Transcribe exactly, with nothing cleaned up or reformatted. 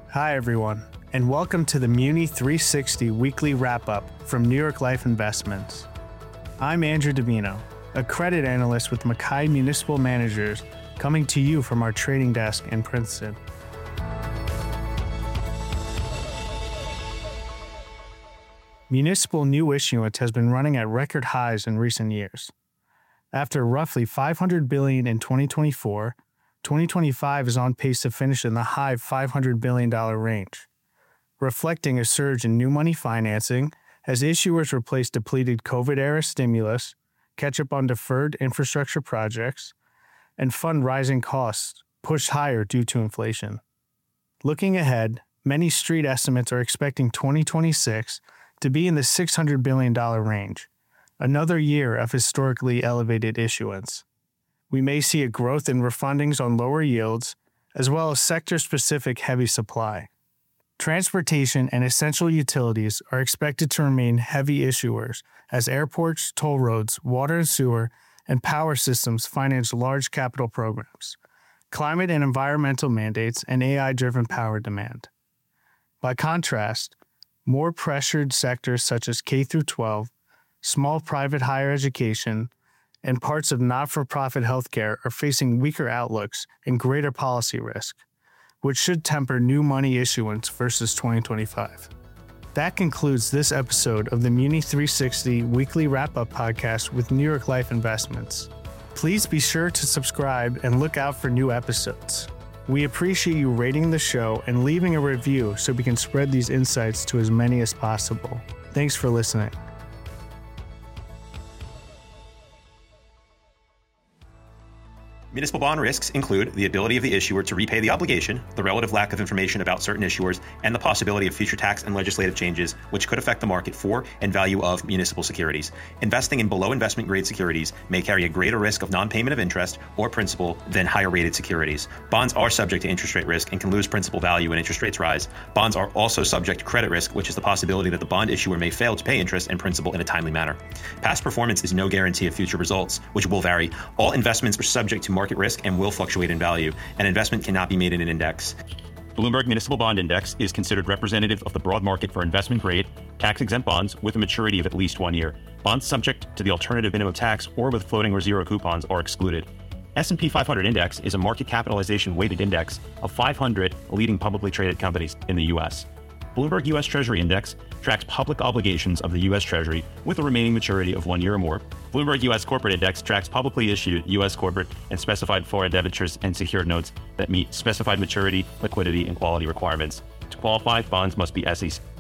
Hi, everyone, and welcome to the Muni three sixty weekly wrap-up from New York Life Investments. I'm Andrew Davino, a credit analyst with Mackay Municipal Managers, coming to you from our trading desk in Princeton. Municipal new issuance has been running at record highs in recent years. After roughly five hundred billion dollars in twenty twenty-four, twenty twenty-five is on pace to finish in the high five hundred billion dollars range, reflecting a surge in new money financing as issuers replace depleted COVID-era stimulus, catch up on deferred infrastructure projects, and fund rising costs pushed higher due to inflation. Looking ahead, many street estimates are expecting twenty twenty-six to be in the six hundred billion dollars range, another year of historically elevated issuance. We may see a growth in refundings on lower yields, as well as sector-specific heavy supply. Transportation and essential utilities are expected to remain heavy issuers as airports, toll roads, water and sewer, and power systems finance large capital programs, climate and environmental mandates, and A I-driven power demand. By contrast, more pressured sectors such as K through twelve, small private higher education, and parts of not-for-profit healthcare are facing weaker outlooks and greater policy risk, which should temper new money issuance versus twenty twenty-five. That concludes this episode of the Muni three sixty weekly wrap-up podcast with New York Life Investments. Please be sure to subscribe and look out for new episodes. We appreciate you rating the show and leaving a review so we can spread these insights to as many as possible. Thanks for listening. Municipal bond risks include the ability of the issuer to repay the obligation, the relative lack of information about certain issuers, and the possibility of future tax and legislative changes, which could affect the market for and value of municipal securities. Investing in below investment grade securities may carry a greater risk of non-payment of interest or principal than higher rated securities. Bonds are subject to interest rate risk and can lose principal value when interest rates rise. Bonds are also subject to credit risk, which is the possibility that the bond issuer may fail to pay interest and principal in a timely manner. Past performance is no guarantee of future results, which will vary. All investments are subject to market risk and will fluctuate in value. An investment cannot be made in an index. Bloomberg Municipal Bond Index is considered representative of the broad market for investment-grade, tax-exempt bonds with a maturity of at least one year. Bonds subject to the alternative minimum tax or with floating or zero coupons are excluded. S and P five hundred Index is a market capitalization weighted index of five hundred leading publicly traded companies in the U S. Bloomberg U S Treasury Index tracks public obligations of the U S Treasury with a remaining maturity of one year or more. Bloomberg U S Corporate Index tracks publicly issued U S corporate and specified foreign debentures and secured notes that meet specified maturity, liquidity, and quality requirements. To qualify, bonds must be S E C